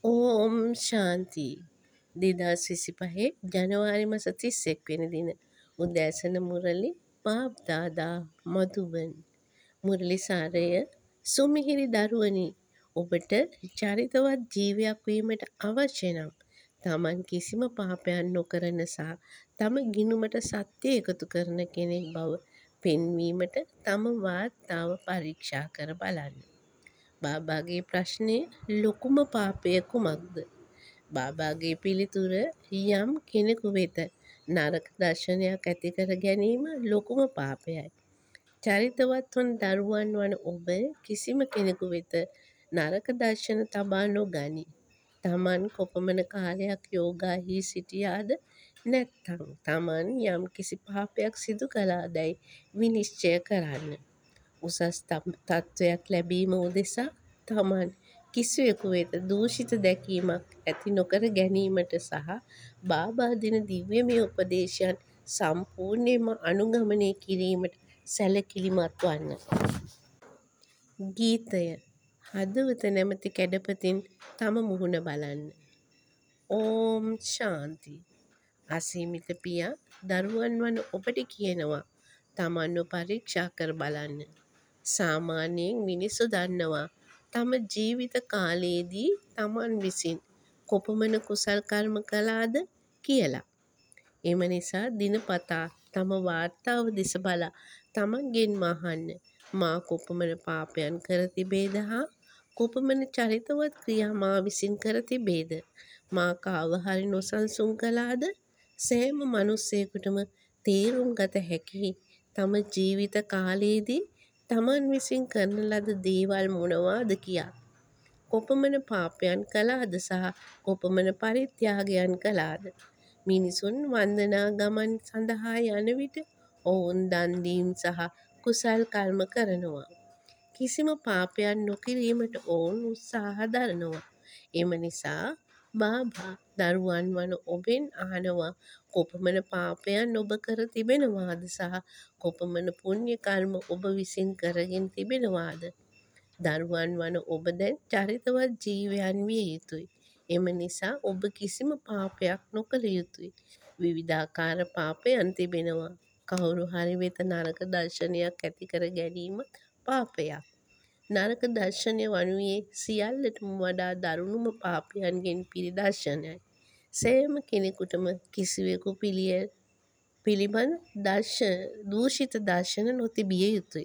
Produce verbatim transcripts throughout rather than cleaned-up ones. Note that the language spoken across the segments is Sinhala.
ඕම් ශාන්ති දෙදස් විසිපහේ ජනවාරි මස තිස්සෙක් වෙන දින උදෑසන මුරලි පාප්දාදා මදුබන් මුරලි සාරය සුමිහිරි දරුවනි ඔබට චරිතවත් ජීවයක් වීමට අවශ්‍ය නම් තමන් කිසිම පාපයක් නොකරන සහ තම ගිනුමට සත්‍ය එකතු කරන කෙනෙක් බව පෙන්වීමට තම වාර්තාව පරීක්ෂා කර බලන්න. බාබාගේ ප්‍රශ්නය ලොකුම පාපය කුමක්ද? බාබාගේ පිළිතුර යම් කෙනෙකු වෙත නරක දර්ශනයක් ඇති කර ගැනීම ලොකුම පාපයයි. චරිතවත් වන දරුවන් වන ඔබ කිසිම කෙනෙකු වෙත නරක දර්ශන තබා නොගනී. තමන් කොපමණ කාලයක් යෝගාහි සිටියාද නැත්නම් තමන් යම් කිසි පාපයක් සිදු කළාදැයි විනිශ්චය කරන්න. උසස් තත්ත්වයක් ලැබීම උදෙසා තමන් කිසිවෙකු වෙත දූෂිත දැකීමක් ඇති නොකර ගැනීමට සහ බාබා දෙන දිව්‍යමය උපදේශයන් සම්පූර්ණයෙන්ම අනුගමනය කිරීමට සැලකිලිමත් වන්න. ගීතය හදවත නැමැති කැඩපතින් තම මුහුණ බලන්න. ඕම් ශාන්ති අසීමිත පියා දරුවන් වන ඔබට කියනවා තමන්ව පරීක්ෂා කර බලන්න. සාමාන්‍යයෙන් මිනිස්සු දන්නවා තම ජීවිත කාලයේදී තමන් විසින් කොපමණ කුසල් කර්ම කළාද කියලා. එම නිසා දිනපතා තම වාර්තාව දෙස බලා තමන්ගෙන්ම අහන්න මා කොපමණ පාපයන් කර තිබේද හා කොපමණ චරිතවත් ක්‍රියා මා විසින් කර තිබේද? මා කාව හරි නොසන්සුන් කළාද? සෑම මනුස්සයෙකුටම තේරුම් ගත හැකි තම ජීවිත කාලයේදී තමන් විසින් කරන ලද දේවල් මොනවාද කියා. කොපමණ පාපයන් කළාද සහ කොපමණ පරිත්‍යාගයන් කළාද? මිනිසුන් වන්දනා ගමන් සඳහා යන විට ඔවුන් දන් දීම් සහ කුසල් කර්ම කරනවා. කිසිම පාපයක් නොකිරීමට ඔවුන් උත්සාහ දරනවා. එම නිසා බාබා දරුවන් වන ඔබෙන් අහනවා කොපමණ පාපයන් ඔබ කර තිබෙනවාද සහ කොපමණ පුණ්‍ය කර්ම ඔබ විසින් කරගෙන තිබෙනවාද? දරුවන් වන ඔබ දැන් චරිතවත් ජීවයන් විය යුතුයි. එම නිසා ඔබ කිසිම පාපයක් නොකළ යුතුයි. විවිධාකාර පාපයන් තිබෙනවා. කවුරු හරි වෙත නරක දර්ශනයක් ඇති කර ගැනීම පාපයක්. නරක දර්ශනය වනුයේ සියල්ලටම වඩා දරුණුම පාපයන්ගෙන් පිරි දර්ශනයයි. සෑම කෙනෙකුටම කිසිවෙකු පිළියෙල පිළිබඳ දර්ශන දූෂිත දර්ශන නොතිබිය යුතුයි.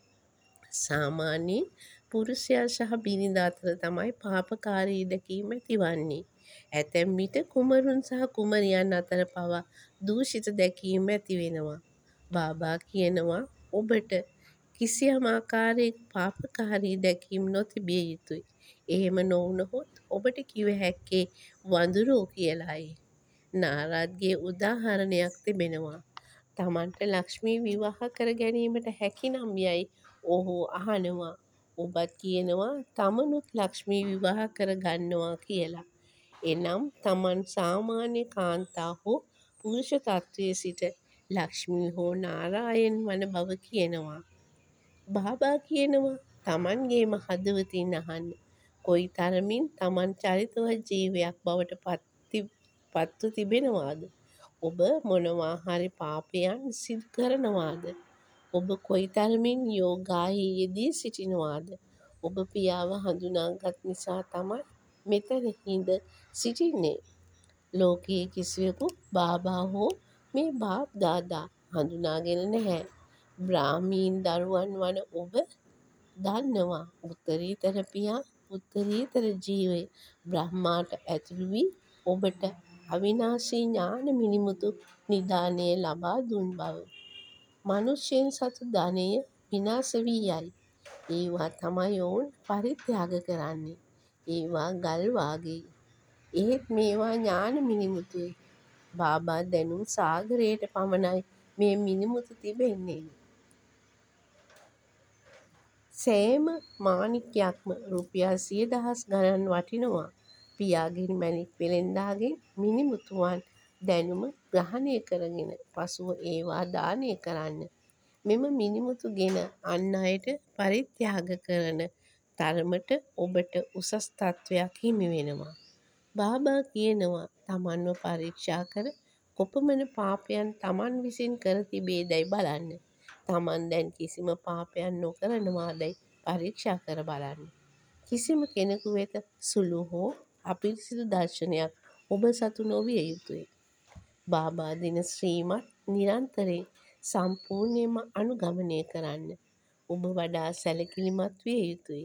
සාමාන්‍යයෙන් පුරුෂයා සහ බිරිඳ අතර තමයි පාපකාරී දැකීම ඇතිවන්නේ. ඇතැම් විට කුමරුන් සහ කුමරියන් අතර පවා දූෂිත දැකීම ඇති වෙනවා. බාබා කියනවා ඔබට කිසියම් ආකාරයක පාපකාරී දැකීම් නොතිබිය යුතුයි. එහෙම නොවුනහොත් ඔබට කිව හැක්කේ වඳුරෝ කියලායි. නාරදගේ උදාහරණයක් තිබෙනවා. තමන්ට ලක්ෂ්මී විවාහ කර ගැනීමට හැකි නම් යයි ඔහු අහනවා. ඔබත් කියනවා තමනුත් ලක්ෂ්මී විවාහ කර ගන්නවා කියලා. එනම් තමන් සාමාන්‍ය කාන්තා හෝ පුරුෂ තත්ත්වයේ සිට ලක්ෂ්මී හෝ නාරායන් වන බව කියනවා. බාබා කියනවා තමන්ගේම හදවතින් අහන්න. කොයි තරමින් තමන් චරිතවත් ජීවයක් බවට පත්ව තිබෙනවාද? ඔබ මොනවා හරි පාපයන් සිදු කරනවාද? ඔබ කොයි තරමින් යෝගාහි යෙදී සිටිනවාද? ඔබ පියාව හඳුනාගත් නිසා තමයි මෙතන හිඳ සිටින්නේ. ලෝකයේ කිසිවෙකු බාබා හෝ මේ බාප් දාදා හඳුනාගෙන නැහැ. බ්‍රාහ්මීන් දරුවන් වන ඔබ දන්නවා උත්තරීතර පියා උත්තරීතර ජීවය බ්‍රහ්මාට ඇතුළු වී ඔබට අවිනාශී ඥාන මිනිමුතු නිධානය ලබා දුන් බව. මනුෂ්‍යයන් සතු ධනය විනාශ වී යයි. ඒවා තමයි ඔවුන් පරිත්‍යාග කරන්නේ. ඒවා ගල් වාගෙයි. එහෙත් මේවා ඥාන මිනිමුතුයි. බාබා දැනුම් සාගරයට පමණයි මේ මිනිමුතු තිබෙන්නේ. සෑම මාණික්යක්ම රුපියල් සිය දහස් ගණන් වටිනවා. පියාගෙන් මැණික් වෙළෙන්දාගෙන් මිනිමුතුන් දැනුම ග්‍රහණය කරගෙන පසුව ඒවා දානය කරන්න. මෙම මිනිමුතු ගෙන අන් අයට පරිත්‍යාග කරන තරමට ඔබට උසස් තත්ත්වයක් හිමි වෙනවා. බාබා කියනවා තමන්ව පරීක්ෂා කර කොපමණ පාපයන් තමන් විසින් කර තිබේදැයි බලන්න. තමන් දැන් කිසිම පාපයන් නොකරනවාදැයි පරීක්ෂා කර බලන්න. කිසිම කෙනෙකු වෙත සුළු හෝ අපිරිසිදු දර්ශනයක් ඔබ සතු නොවිය යුතුයි. බාබා දෙන ශ්‍රීමත් නිරන්තරයෙන් සම්පූර්ණයෙන්ම අනුගමනය කරන්න. ඔබ වඩා සැලකිලිමත් විය යුතුයි.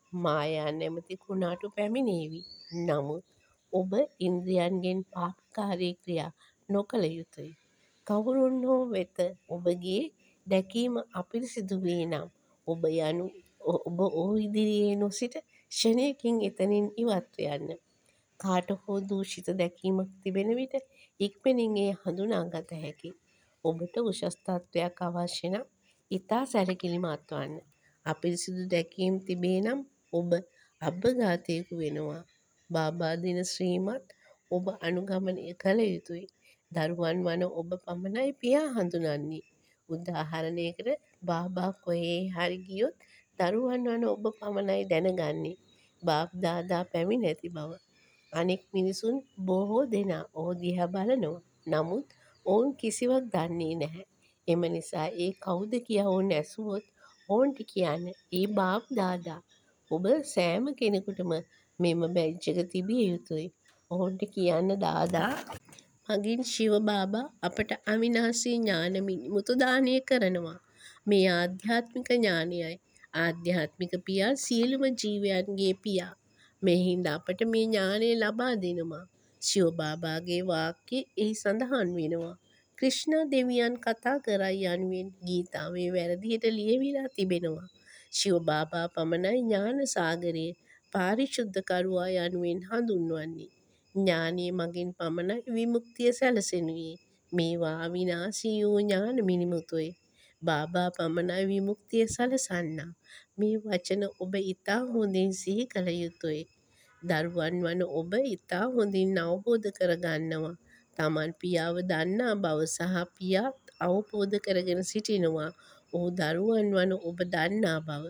මායා නැමැති කුණාටු පැමිණේවි. නමුත් ඔබ ඉන්ද්‍රියන්ගෙන් පාපකාරී ක්‍රියා නොකළ යුතුයි. කවුරුන් හෝ වෙත ඔබගේ දැකීම අපිරිසිදු වේ නම් ඔබ යනු ඔබ ඔහු ඉදිරියේ නොසිට ක්ෂණයකින් එතනින් ඉවත්ව යන්න. කාට හෝ දූෂිත දැකීමක් තිබෙන විට ඉක්මනින් එය හඳුනාගත හැකි. ඔබට උසස් තත්ත්වයක් අවශ්‍ය නම් ඉතා සැලකිලිමත් වන්න. අපිරිසිදු දැකීම් තිබේ නම් ඔබ අබ්බඝාතයෙකු වෙනවා. බාබා දෙන ශ්‍රීමත් ඔබ අනුගමනය කළ යුතුයි. දරුවන් වන ඔබ පමණයි පියා හඳුනන්නේ. උදාහරණයකට බාබා කොහේ හරි ගියොත් දරුවන් වන ඔබ පමණයි දැනගන්නේ බාප් දාදා පැමිණ ඇති බව. අනෙක් මිනිසුන් බොහෝ දෙනා ඔහු දිහා බලනවා. නමුත් ඔවුන් කිසිවක් දන්නේ නැහැ. එම නිසා ඒ කවුද කියා ඔවුන් ඇසුවොත් ඔවුන්ට කියන්න ඒ බාප් දාදා. ඔබ සෑම කෙනෙකුටම මෙම බැජ් එක තිබිය යුතුයි. ඔවුන්ට කියන්න දාදා මගින් ශිව බාබා අපට අවිනාශී ඥාන මිනිමුතු දානය කරනවා. මේ ආධ්‍යාත්මික ඥානයයි. ආධ්‍යාත්මික පියා සියලුම ජීවයන්ගේ පියා. මේ හින්දා අපට මේ ඥානය ලබා දෙනවා. ශිව බාබාගේ වාක්‍ය එහි සඳහන් වෙනවා. ක්‍රිෂ්ණ දෙවියන් කතා කරයි යනුවෙන් ගීතාවේ වැරදියට ලියවිලා තිබෙනවා. ශිව බාබා පමණයි ඥාන සාගරයේ පාරිශුද්ධකරුවා යනුවෙන් හඳුන්වන්නේ. ඥානයේ මගින් පමණයි විමුක්තිය සැලසෙනුයේ. මේවා අවිනාශී වූ ඥාන මිනිමුතුයි. බාබා පමණයි විමුක්තිය සලසන්නා. මේ වචන ඔබ ඉතා හොඳින් සිහි කළ යුතුයි. දරුවන් වන ඔබ ඉතා හොඳින් අවබෝධ කරගන්නවා. තමන් පියාව දන්නා බව සහ පියාත් අවබෝධ කරගෙන සිටිනවා. ඔහු දරුවන් වන ඔබ දන්නා බව.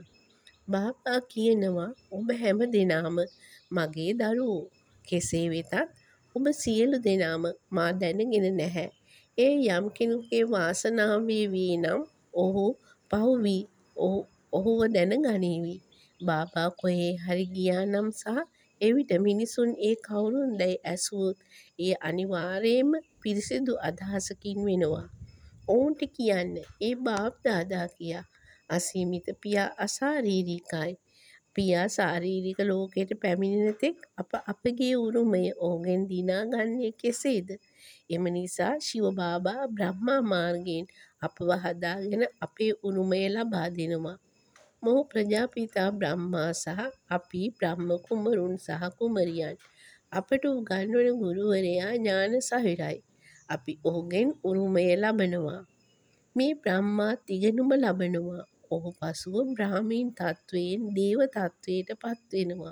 බාබා කියනවා ඔබ හැම දෙනාම මගේ දරුවෝ. කෙසේ වෙතත් ඔබ සියලු දෙනාම මා දැනගෙන නැහැ. ඒ යම් කෙනෙකුගේ වාසනාව වේවි නම් ඔහු පහු වී ඔහු ඔහුව දැනගනීවි. බාබා කොහේ හරි ගියා නම් සහ එවිට මිනිසුන් ඒ කවුරුන්දැයි ඇසුවොත් ඒ අනිවාර්යයෙන්ම පිරිසිදු අදහසකින් වෙනවා. ඔවුන්ට කියන්න ඒ බාප් දාදා කියා. අසීමිත පියා අශාරීරිකයි. පියා ශාරීරික ලෝකයට පැමිණෙන තෙක් අප අපගේ උරුමය ඔහුගෙන් දිනාගන්නේ කෙසේද? එම නිසා ශිව බාබා බ්‍රහ්මා මාර්ගයෙන් අපව හදාගෙන අපේ උරුමය ලබා දෙනවා. මොහු ප්‍රජාපිතා බ්‍රහ්මා සහ අපි බ්‍රහ්ම කුමරුන් සහ කුමරියන්. අපට උගන්වන ගුරුවරයා ඥාන සහිරයි. අපි ඔහුගෙන් උරුමය ලබනවා. මේ බ්‍රහ්මාත් ඉගෙනුම ලබනවා. ඔහු පසුව බ්‍රාහ්මීන් තත්ත්වයෙන් දේව තත්ත්වයට පත්වෙනවා.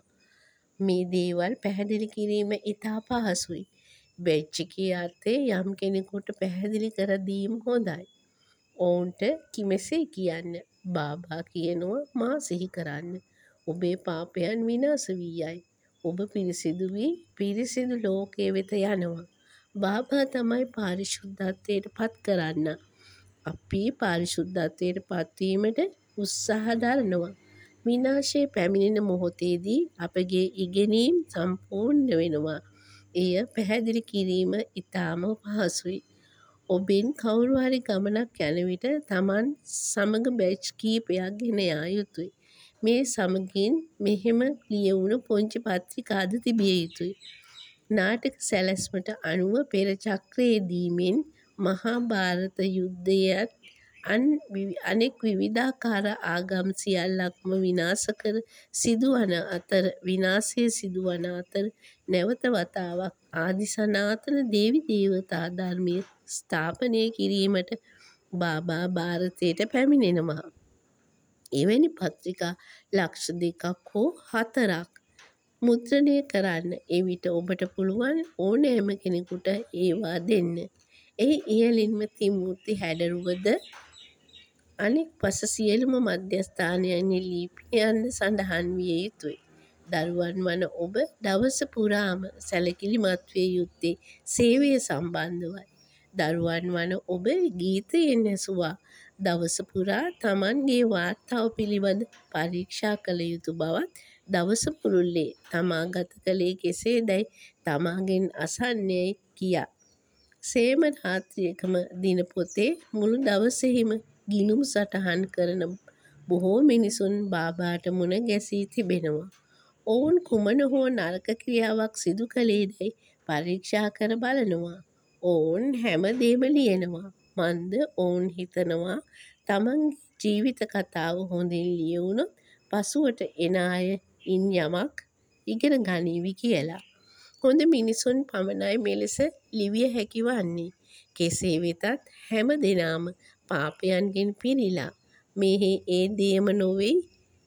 මේ දේවල් පැහැදිලි කිරීම ඉතා පහසුයි. බැච් එකේ අර්ථය යම් කෙනෙකුට පැහැදිලි කර දීම හොඳයි. ඔවුන්ට කිමෙසේ කියන්න. බාබා කියනවා මා සිහි කරන්න. ඔබේ පාපයන් විනාශ වී යයි. ඔබ පිරිසිදු වී පිරිසිදු ලෝකයේ වෙත යනවා. බාබා තමයි පාරිශුද්ධත්වයට පත් කරන්න. අපි පාරිශුද්ධත්වයට පත්වීමට උත්සාහ දරනවා. විනාශය පැමිණෙන මොහොතේදී අපගේ ඉගෙනීම් සම්පූර්ණ වෙනවා. එය පැහැදිලි කිරීම ඉතාම පහසුයි. ඔබෙන් කවුරු හරි ගමනක් යන විට තමන් සමග බැච් කීපයක් ගෙන යා යුතුයි. මේ සමගින් මෙහෙම ලියවුණු පුංචි පත්‍රිකාද තිබිය යුතුයි. නාටක සැලැස්මට අනුව පෙර චක්‍රයේදී මෙන් මහා භාරත යුද්ධයත් අන් අනෙක් විවිධාකාර ආගම් සියල්ලක්ම විනාශ කර සිදුවන අතර විනාශය සිදුවන අතර නැවත වතාවක් ආදි සනාතන දේවි දේවතා ධර්මය ස්ථාපනය කිරීමට බාබා භාරතයට පැමිණෙනවා. එවැනි පත්‍රිකා ලක්ෂ දෙකක් හෝ හතරක් මුද්‍රණය කරන්න. එවිට ඔබට පුළුවන් ඕනෑම කෙනෙකුට ඒවා දෙන්න. එහි ඉහළින්ම තිමූර්ති හැඩරුවද අනෙක් පස සියලුම මධ්‍යස්ථානයන්හි ලිපියන්ද සඳහන් විය යුතුයි. දරුවන් වන ඔබ දවස පුරාම සැලකිලිමත් විය යුත්තේ සේවය සම්බන්ධවයි. දරුවන් වන ඔබ ගීතයෙන් ඇසුවා දවස පුරා තමන්ගේ වාර්තාව පිළිබඳ පරීක්ෂා කළ යුතු බවත් දවස පුළුල්ලේ තමා ගත කළේ කෙසේදැයි තමාගෙන් අසන්නේයි කියා. සේම රාත්‍රියකම දිනපොතේ මුළු දවසෙහිම ගිණුම් සටහන් කරන බොහෝ මිනිසුන් බාබාට මුණ ගැසී තිබෙනවා. ඔවුන් කුමන හෝ නරක ක්‍රියාවක් සිදු කළේදැයි පරීක්ෂා කර බලනවා. ඔවුන් හැම දේම ලියනවා. මන්ද ඔවුන් හිතනවා තමන්ගේ ජීවිත කතාව හොඳින් ලියවුණොත් පසුවට එන අය ඉන් යමක් ඉගෙන ගනීවි කියලා. හොඳ මිනිසුන් පමණයි මෙලෙස ලිවිය හැකි වන්නේ. කෙසේ වෙතත් හැම දෙනාම පාපයන්ගෙන් පිරිලා. මෙහි ඒ දේම නොවෙයි.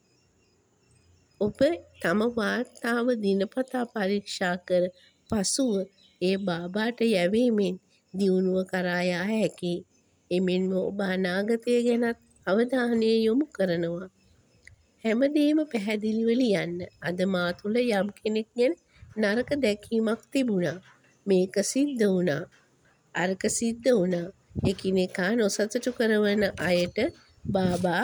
ඔබ තම වාර්තාව දිනපතා පරීක්ෂා කර පසුව ඒ බාබාට යැවීමෙන් දියුණුව කරා යා හැකියි. එමෙන්ම ඔබ අනාගතය ගැනත් අවධානය යොමු කරනවා. හැමදේම පැහැදිලිව ලියන්න. අද මා තුළ යම් කෙනෙක් ගැන නරක දැකීමක් තිබුණා. මේක සිද්ධ වුණා. අරක සිද්ධ වුණා. එකිනෙකා නොසතුටු කරවන අයට බාබා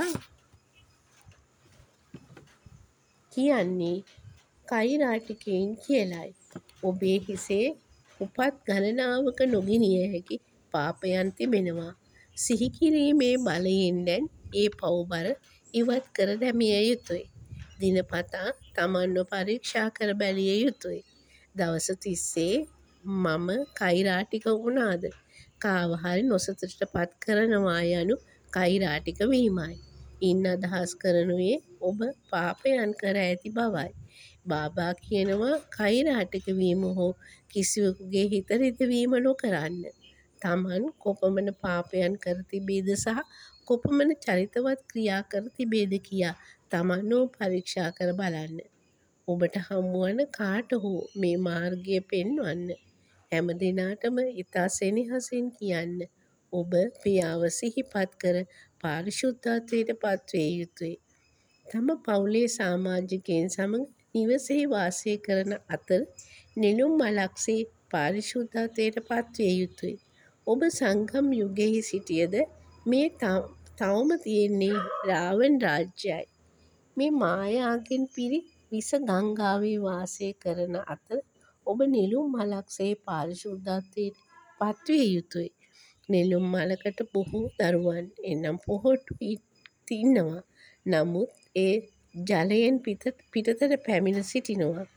කියන්නේ කෛරාටිකයින් කියලයි. ඔබේ හිසේ උපත් ගණනාවක නොගිනිය හැකි පාපයන් තිබෙනවා. සිහිකිරීමේ බලයෙන් දැන් ඒ පව්බර ඉවත් කර දැමිය යුතුයි. දිනපතා තමන්ව පරීක්ෂා කර බැලිය යුතුයි. දවස තිස්සේ මම කෛරාටික වුණාද? කාවහරි නොසතුටට පත් කරනවා යනු කෛරාටික වීමයි. ඉන් අදහස් කරනුයේ ඔබ පාපයන් කර ඇති බවයි. බාබා කියනවා කෛරාටික වීම හෝ කිසිවෙකුගේ හිත රිදවීම නොකරන්න. තමන් කොපමණ පාපයන් කර තිබේද සහ කොපමණ චරිතවත් ක්‍රියා කර තිබේද කියා තමන්ව පරීක්ෂා කර බලන්න. ඔබට හමුවන කාට හෝ මේ මාර්ගය පෙන්වන්න. හැම දෙනාටම ඉතා සෙනෙහසින් කියන්න. ඔබ පියාව සිහිපත් කර පාරිශුද්ධත්වයට පත්විය යුතුයි. තම පවුලේ සාමාජිකයන් සමග නිවසෙහි වාසය කරන අතර නෙළුම් මලක්සේ පාරිශුද්ධත්වයට පත්විය යුතුයි. ඔබ සංගම් යුගයෙහි සිටියද මේ තවම තියෙන්නේ රාවන් රාජ්‍යයි. මේ මායාගෙන් පිරි විස ගංගාවේ වාසය කරන අතර ඔබ නෙළුම් මලක්සේ පාරිශුද්ධත්වයට පත්විය යුතුයි. නෙළුම් මලකට බොහෝ දරුවන් එනම් පොහොට්ටු ඉන්නවා. නමුත් ඒ ජලයෙන් පිටතට පැමිණ සිටිනවා.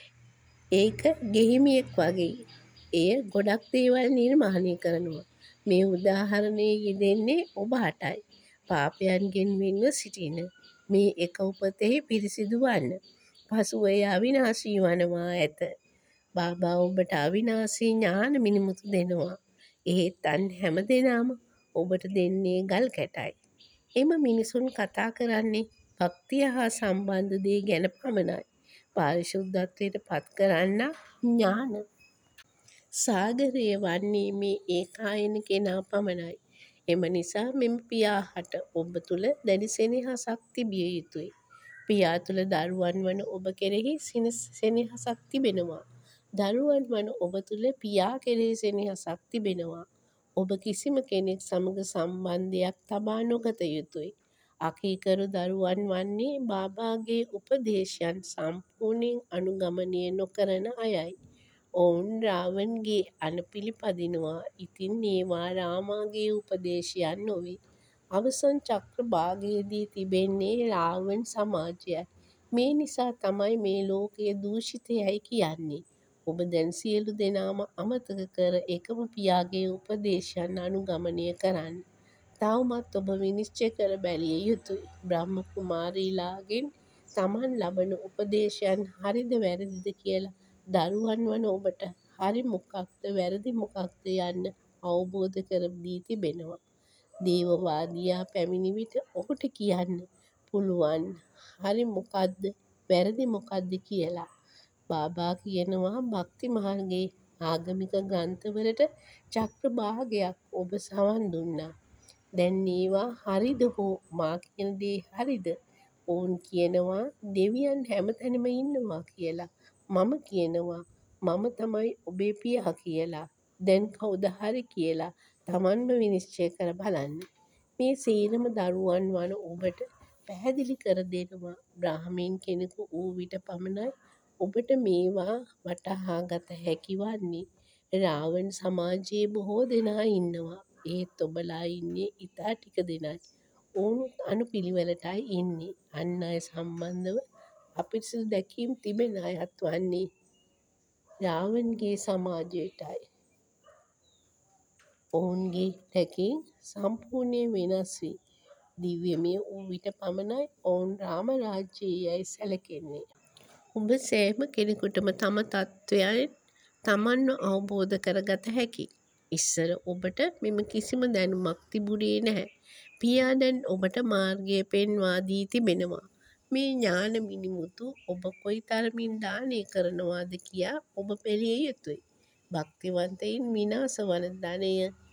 ඒක ගෙහිමියෙක් වගෙයි. එය ගොඩක් දේවල් නිර්මාණය කරනවා. මේ උදාහරණයේ යෙදෙන්නේ ඔබ හටයි. පාපයන්ගෙන් වෙන්ව සිටින. මේ එක උපතෙහි පිරිසිදු වන්න. පසුව එය අවිනාශී වනවා ඇත. බාබා ඔබට අවිනාශී ඥාන මිනිමුතු දෙනවා. එහෙත් අන් හැම දෙනාම ඔබට දෙන්නේ ගල් කැටයි. එම මිනිසුන් කතා කරන්නේ භක්තිය හා සම්බන්ධ දේ ගැන පමණයි. පාරිශුද්ධත්වයට පත් කරන්නා ඥාන සාගරය වන්නේ මේ ඒකායන කෙනා පමණයි. එම නිසා මෙම පියා හට ඔබ තුළ දැඩි සෙනෙහසක් තිබිය යුතුයි. පියා තුළ දරුවන් වන ඔබ කෙරෙහි සෙනෙහසක් තිබෙනවා. දරුවන් වන ඔබ තුළ පියා කෙරෙහි සෙනෙහසක් තිබෙනවා. ඔබ කිසිම කෙනෙක් සමග සම්බන්ධයක් තබා නොගත යුතුයි. අකීකරු දරුවන් වන්නේ බාබාගේ උපදේශයන් සම්පූර්ණයෙන් අනුගමනය නොකරන අයයි. ඔවුන් රාවන්ගේ අණ පිළිපදිනවා. ඉතින් ඒවා රාමාගේ උපදේශයන් නොවේ. අවසන් චක්‍ර භාගයේදී තිබෙන්නේ රාවන් සමාජයයි. මේ නිසා තමයි මේ ලෝකය දූෂිතයයි කියන්නේ. ඔබ දැන් සියලු දෙනාම අමතක කර එකම පියාගේ උපදේශයන් අනුගමනය කරන්න. තවමත් ඔබ විනිශ්චය කර බැලිය යුතුයි. බ්‍රහ්ම කුමාරීලාගෙන් තමන් ලබන උපදේශයන් හරිද වැරදිද කියලා දරුවන් වන ඔබට හරි මොකක්ද වැරදි මොකක්ද යන්න අවබෝධ කර දී තිබෙනවා. දේවවාදියා පැමිණි විට ඔහුට කියන්න පුළුවන් හරි මොකක්ද වැරදි මොකක්ද කියලා. බාබා කියනවා භක්ති මාර්ගයේ ආගමික ග්‍රන්ථවලට චක්‍ර භාගයක් ඔබ සවන් දුන්නා. දැන් ඒවා හරිද හෝ මා කියන දේ හරිද? ඔවුන් කියනවා දෙවියන් හැමතැනම ඉන්නවා කියලා. මම කියනවා මම තමයි ඔබේ පියා කියලා. දැන් කවුද හරි කියලා තමන්ම විනිශ්චය කර බලන්න. මේ සේරම දරුවන් වන ඔබට පැහැදිලි කර දෙනවා බ්‍රාහ්මීන් කෙනෙකු වූ විට පමණයි ඔබට මේවා වටහා ගත හැකි වන්නේ. රාවණ සමාජයේ බොහෝ දෙනා ඉන්නවා. ඒත් ඔබලා ඉන්නේ ඉතා ටික දෙනයි. ඔවුනුත් අනුපිළිවෙලටයි ඉන්නේ. අන් අය සම්බන්ධව අපිරිසිදු දැකීම් තිබෙන අයත් වන්නේ රාවණගේ සමාජයටයි. ඔවුන්ගේ දැකීම් සම්පූර්ණයෙන් වෙනස් වී දිව්‍යමය වූ විට පමණයි ඔවුන් රාම රාජ්‍යයේ යැයි සැලකෙන්නේ. ඔබ සෑම කෙනෙකුටම තම තත්ත්වයන් තමන්ව අවබෝධ කරගත හැකි. ඉස්සර ඔබට මෙම කිසිම දැනුමක් තිබුණේ නැහැ. පියා දැන් ඔබට මාර්ගය පෙන්වා දී තිබෙනවා. මේ ඥාන මිනිමුතු ඔබ කොයි තරමින් දානය කරනවාද කියා ඔබ බැලිය යුතුයි. භක්තිවන්තයින් විනාශ වන ධනය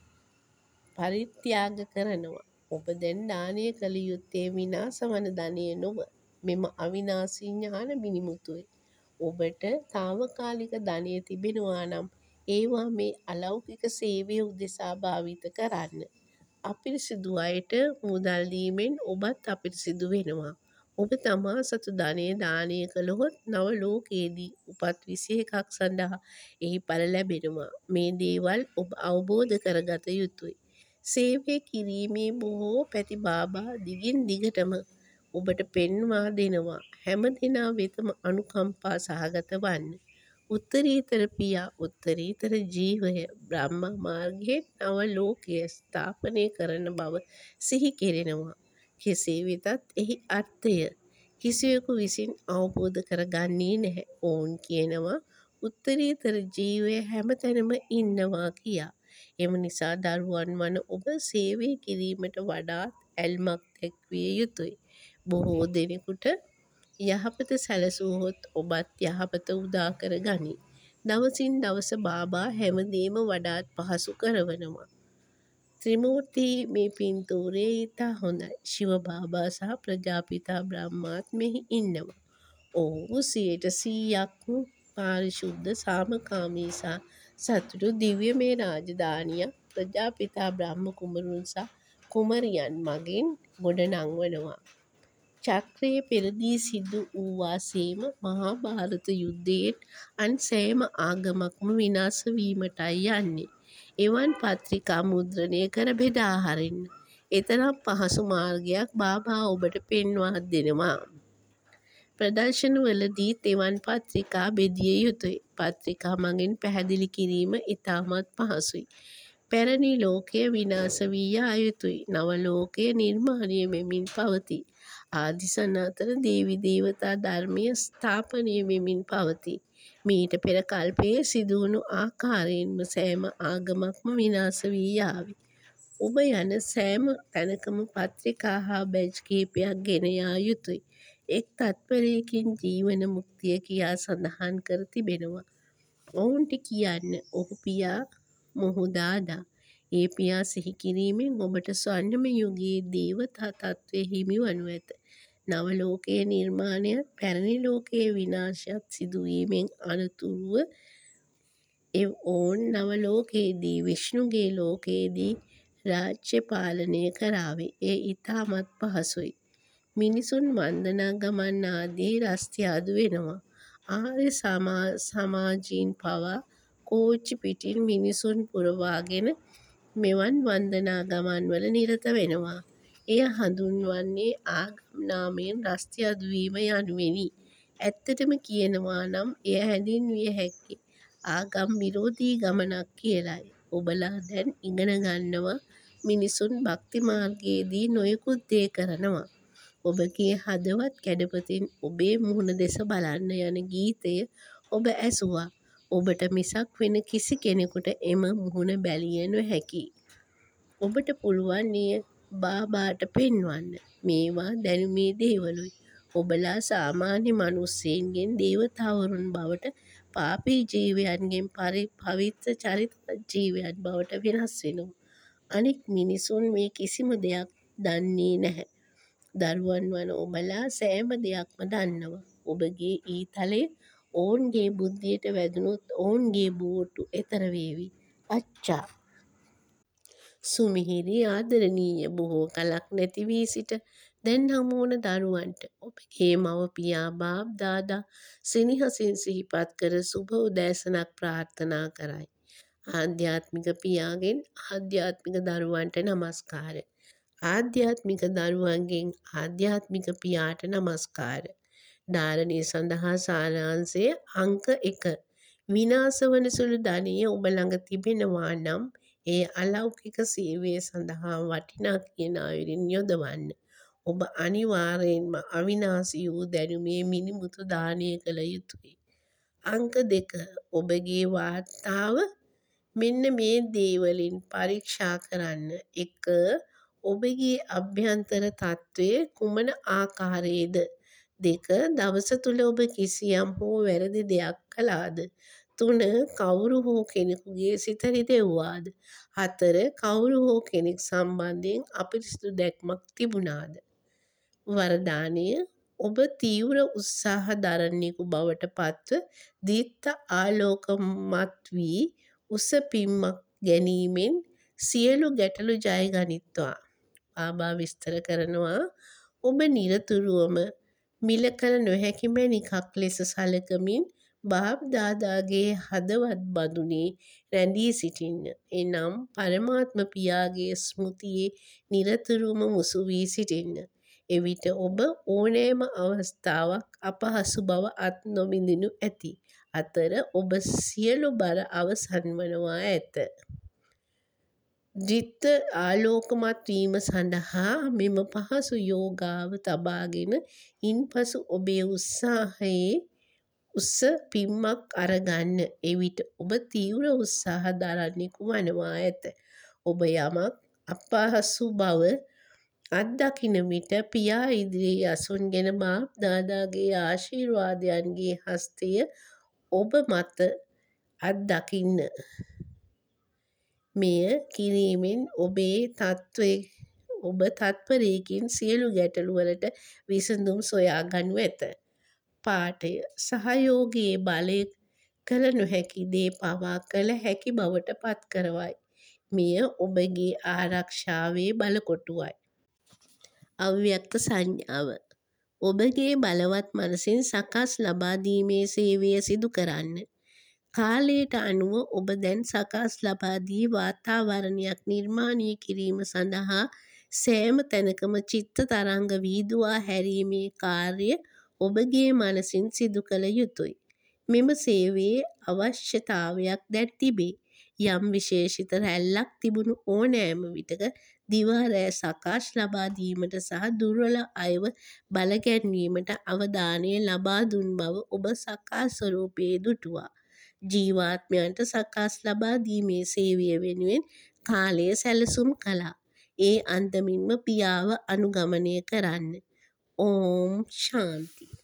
පරිත්‍යාග කරනවා. ඔබ දැන් දානය කළ යුත්තේ විනාශ වන ධනය නොව මෙම අවිනාශී ඥාන මිනිමුතුයි. ඔබට තාවකාලික ධනය තිබෙනවා නම් ඒවා මේ අලෞකික සේවය උදෙසා භාවිත කරන්න. අපිරිසිදු අයට මුදල් දීමෙන් ඔබත් අපිරිසිදු වෙනවා. ඔබ තමා සතු ධනය දානය කළහොත් නව ලෝකයේදී උපත් විසි එකක් සඳහා එහි ඵල ලැබෙනවා. මේ දේවල් ඔබ අවබෝධ කරගත යුතුයි. සේවය කිරීමේ බොහෝ පැති බාබා දිගින් දිගටම ඔබට පෙන්වා දෙනවා. හැම දෙනා වෙතම අනුකම්පා සහගත වන්න. උත්තරීතර පියා උත්තරීතර ජීවය බ්‍රහ්ම මාර්ගයෙන් නව ලෝකය ස්ථාපනය කරන බව සිහි කෙරෙනවා. කෙසේ වෙතත් එහි අර්ථය කිසිවෙකු විසින් අවබෝධ කරගන්නේ නැහැ. ඔවුන් කියනවා උත්තරීතර ජීවය හැමතැනම ඉන්නවා කියා. එම නිසා දරුවන් වන ඔබ සේවය කිරීමට වඩාත් ඇල්මක් දැක්විය යුතුයි. බොහෝ දෙනෙකුට යහපත සැලසුවහොත් ඔබත් යහපත උදා කර ගනී. දවසින් දවස බාබා හැමදේම වඩාත් පහසු කරවනවා. ත්‍රිමූර්ති මේ පින්තූරය ඉතා හොඳයි. ශිව බාබා සහ ප්‍රජාපිතා බ්‍රහ්මාත් මෙහි ඉන්නවා. ඔවුහු සියයට සීයක්ම පාරිශුද්ධ සාමකාමී සහ සතුටු දිව්‍යමය රාජධානියක් ප්‍රජාපිතා බ්‍රහ්ම කුමරුන් සහ කුමරියන් මගින් ගොඩනංවනවා. චක්‍රයේ පෙරදී සිදු වූවා සේම මහා භාරත යුද්ධයෙන් අන් සෑම ආගමක්ම විනාශ වීමටයි යන්නේ. එවන් පත්‍රිකා මුද්‍රණය කර බෙදා හරින්න. එතරම් පහසු මාර්ගයක් බාබා ඔබට පෙන්වා දෙනවා. ප්‍රදර්ශනවලදී එවන් පත්‍රිකා බෙදිය යුතුයි. පත්‍රිකා මගින් පැහැදිලි කිරීම ඉතාමත් පහසුයි. පැරණි ලෝකය විනාශ වී යා යුතුයි. නව ලෝකය නිර්මාණය වෙමින් පවතී. ආදි සනාතන දේවි දේවතා ධර්මය ස්ථාපනය වෙමින් පවතී. මීට පෙර කල්පයේ සිදුවුණු ආකාරයෙන්ම සෑම ආගමක්ම විනාශ වී යාවි. ඔබ යන සෑම තැනකම පත්‍රිකා හා බැජ් කිහිපයක් ගෙන යා යුතුයි. එක් තත්පරයකින් ජීවන මුක්තිය කියා සඳහන් කර තිබෙනවා. ඔවුන්ට කියන්න ඔහු පියා මොහු දාදා. ඒ පියා සිහි කිරීමෙන් ඔබට ස්වර්ණමය යුගයේ දේවතා තත්ත්වය හිමි වනු ඇත. නව ලෝකයේ නිර්මාණයත් පැරණි ලෝකයේ විනාශයත් සිදුවීමෙන් අනතුරුව ඔවුන් නව ලෝකයේදී විෂ්ණුගේ ලෝකයේදී රාජ්‍ය පාලනය කරාවේ. එය ඉතාමත් පහසුයි. මිනිසුන් වන්දනා ගමන් ආදී රස්තිය අඩු වෙනවා. ආර්ය සමාජීන් පවා කෝච්චි පිටින් මිනිසුන් පුරවාගෙන මෙවන් වන්දනා ගමන්වල නිරත වෙනවා. එය හඳුන්වන්නේ ආගම් නාමයෙන් රස්ති අඩුවීම යනුවෙනි. ඇත්තටම කියනවා නම් එය හැඳින්විය හැක්කේ ආගම් විරෝධී ගමනක් කියලයි. ඔබලා දැන් ඉගෙන ගන්නවා මිනිසුන් භක්ති මාර්ගයේදී නොයෙකුත් දේ කරනවා. ඔබගේ හදවත් කැඩපතින් ඔබේ මුහුණ දෙස බලන්න යන ගීතය ඔබ ඇසුවා. ඔබට මිසක් වෙන කිසි කෙනෙකුට එම මුහුණ බැලිය නොහැකියි. ඔබට පුළුවන් එය බාබාට පෙන්වන්න. මේවා දැනුමේ දේවලුයි. ඔබලා සාමාන්‍ය මනුස්සයන්ගෙන් දේවතාවරුන් බවට පාපී ජීවයන්ගෙන් පවිත්‍ර චරිත ජීවයන් බවට වෙනස් වෙනවා. අනික් මිනිසුන් මේ කිසිම දෙයක් දන්නේ නැහැ. දරුවන් වන ඔබලා සෑම දෙයක්ම දන්නවා. ඔබගේ ඊතලය ඔවුන්ගේ බුද්ධියට වැදුනොත් ඔවුන්ගේ බෝට්ටු එතර වේවි. අච්චා. සුමිහිරි ආදරණීය බොහෝ කලක් නැති වී සිට දැන් හමුවන දරුවන්ට ඔබගේ මව පියා බාප් දාදා සෙනෙහසින් සිහිපත් කර සුබ උදෑසනක් ප්‍රාර්ථනා කරයි. ආධ්‍යාත්මික පියාගෙන් ආධ්‍යාත්මික දරුවන්ට නමස්කාර. ආධ්‍යාත්මික දරුවන්ගෙන් ආධ්‍යාත්මික පියාට නමස්කාර. ධාරණය සඳහා සාරාංශය අංක එක. විනාශ වන සුළු ධනය ඔබ ළඟ තිබෙනවා නම් ඒ අලෞකික සේවය සඳහා වටිනා කියන අයුරින් යොදවන්න. ඔබ අනිවාර්යයෙන්ම අවිනාශී වූ දැනුමේ මිනිමුතු දානය කළ යුතුයි. අංක දෙක. ඔබගේ වාර්තාව මෙන්න මේ දේවලින් පරීක්ෂා කරන්න. එක. ඔබගේ අභ්‍යන්තර තත්ත්වය කුමන ආකාරයේද? දෙක. දවස තුල ඔබ කිසියම් හෝ වැරදි දෙයක් කළාද? තුන. කවුරු හෝ කෙනෙකුගේ සිත රිදෙව්වාද? හතර. කවුරු හෝ කෙනෙක් සම්බන්ධයෙන් අපිරිසිදු දැක්මක් තිබුණාද? වරදානය. ඔබ තීව්‍ර උත්සාහ දරන්නෙකු බවට පත්ව දීප්ත ආලෝකමත් වී උස පිම්මක් ගැනීමෙන් සියලු ගැටලු ජය ගනිත්වා. බාබා විස්තර කරනවා ඔබ නිරතුරුවම මිල කළ නොහැකි මැණිකක් ලෙස සලකමින් බාප් දාදාගේ හදවත් බඳුනේ රැඳී සිටින්න. එනම් පරමාත්ම පියාගේ ස්මෘතියේ නිරතුරුවම මුසු වී සිටින්න. එවිට ඔබ ඕනෑම අවස්ථාවක් අපහසු බව අත් නොවිඳිනු ඇති අතර ඔබ සියලු බර අවසන් වනවා ඇත. ද්විත්ව ආලෝකමත් වීම සඳහා මෙම පහසු යෝගාව තබාගෙන ඉන්පසු ඔබේ උත්සාහයේ උස පිම්මක් අරගන්න. එවිට ඔබ තීව්‍ර උත්සාහ දරන්නෙකු වනවා ඇත. ඔබ යමක් අපහසු බව අත්දකින විට පියා ඉදිරියේ අසුන්ගෙන බාප් දාදාගේ ආශිර්වාදයන්ගේ හස්තය ඔබ මත අත්දකින්න. මෙය කිරීමෙන් ඔබේ තත්ත්වය ඔබ තත්පරයකින් සියලු ගැටලු වලට විසඳුම් සොයා ගනු ඇත. පාඨය. සහයෝගයේ බලය කළ නොහැකි දේ පවා කළ හැකි බවට පත් කරවයි. මෙය ඔබගේ ආරක්ෂාවේ බලකොටුවයි. අව්‍යක්ත සංඥාව. ඔබගේ බලවත් මනසින් සකස් ලබා දීමේ සේවය සිදු කරන්න. කාලයට අනුව ඔබ දැන් සකස් ලබා දී වාතාවරණයක් නිර්මාණය කිරීම සඳහා සෑම තැනකම චිත්ත තරංග වීදුවා හැරීමේ කාර්යය ඔබගේ මනසින් සිදු කළ යුතුයි. මෙම සේවයේ අවශ්‍යතාවයක් දැන් තිබේ. යම් විශේෂිත රැල්ලක් තිබුණු ඕනෑම විටක දිවා රෑ සකස් ලබා දීමට සහ දුර්වල අයව බලගැන්වීමට අවධානය ලබා දුන් බව ඔබ සකස් ස්වරූපයේ දුටුවා. ජීවාත්මයන්ට සකස් ලබා දීමේ සේවය වෙනුවෙන් කාලය සැලසුම් කළා. ඒ අන්දමින්ම පියාව අනුගමනය කරන්න. ඕම් ශාන්ති.